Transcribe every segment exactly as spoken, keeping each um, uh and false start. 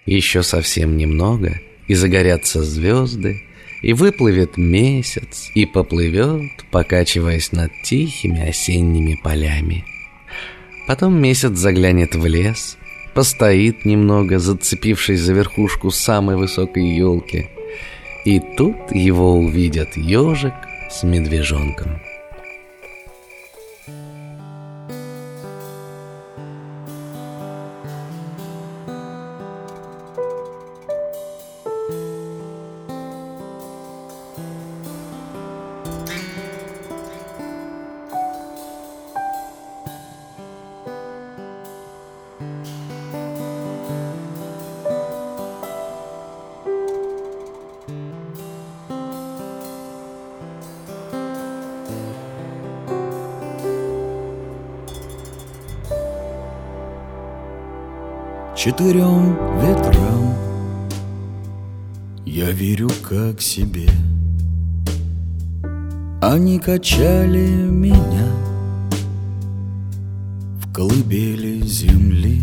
Еще совсем немного, и загорятся звезды, и выплывет месяц, и поплывет, покачиваясь над тихими осенними полями. Потом месяц заглянет в лес, постоит немного, зацепившись за верхушку самой высокой елки, и тут его увидят ежик с медвежонком. Четырем ветрам я верю как себе. Они качали меня в колыбели земли,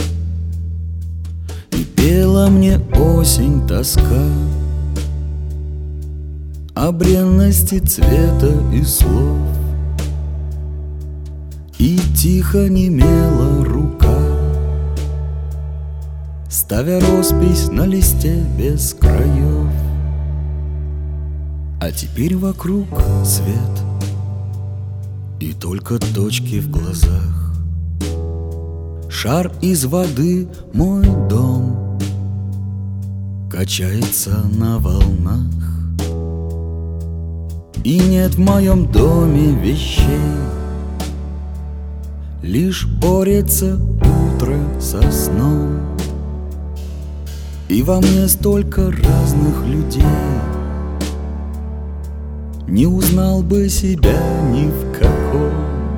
и пела мне осень тоска о бренности цвета и слов, и тихо немела рука, ставя роспись на листе без краев. А теперь вокруг свет, и только точки в глазах. Шар из воды, мой дом, качается на волнах. И нет в моем доме вещей, лишь борется утро со сном. И во мне столько разных людей, не узнал бы себя ни в каком.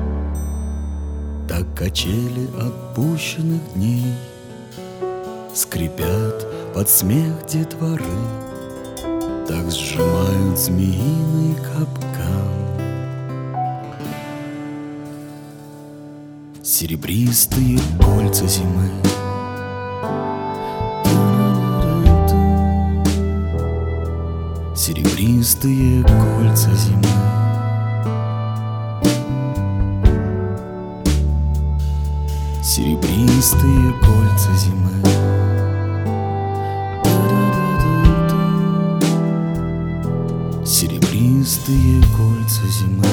Так качели отпущенных дней скрипят под смех детворы, так сжимают змеиный капкан. Серебристые кольца зимы, серебристые кольца зимы, серебристые кольца зимы. Серебристые кольца зимы.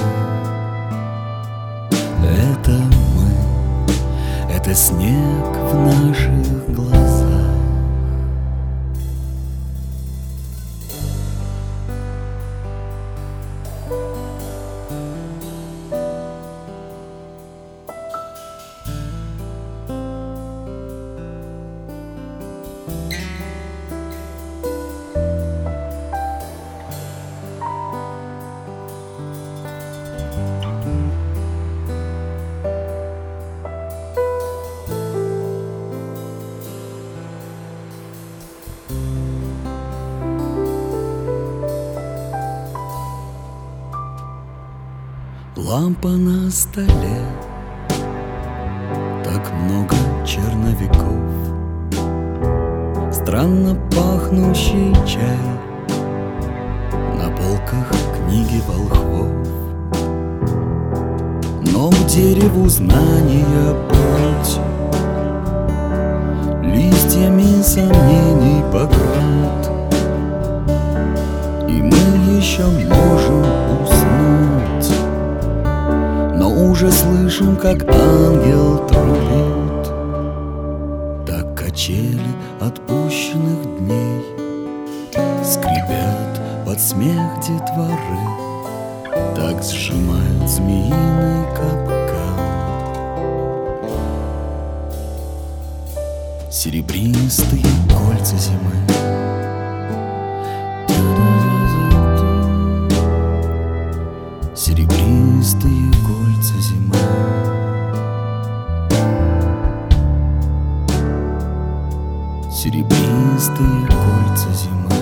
Это мы, это снег в наших глазах. Лампа на столе, так много черновиков, странно пахнущий чай, на полках книги волхвов. Но к дереву знания путь листьями сомнений покрыт, и мы еще можем уснуть, но уже слышим, как ангел трубит. Так качели отпущенных дней скрипят под смех детворы, так сжимают змеиный капкан. Серебристые кольца зимы. Серебристые кольца зимы. Серебристые кольца зимы.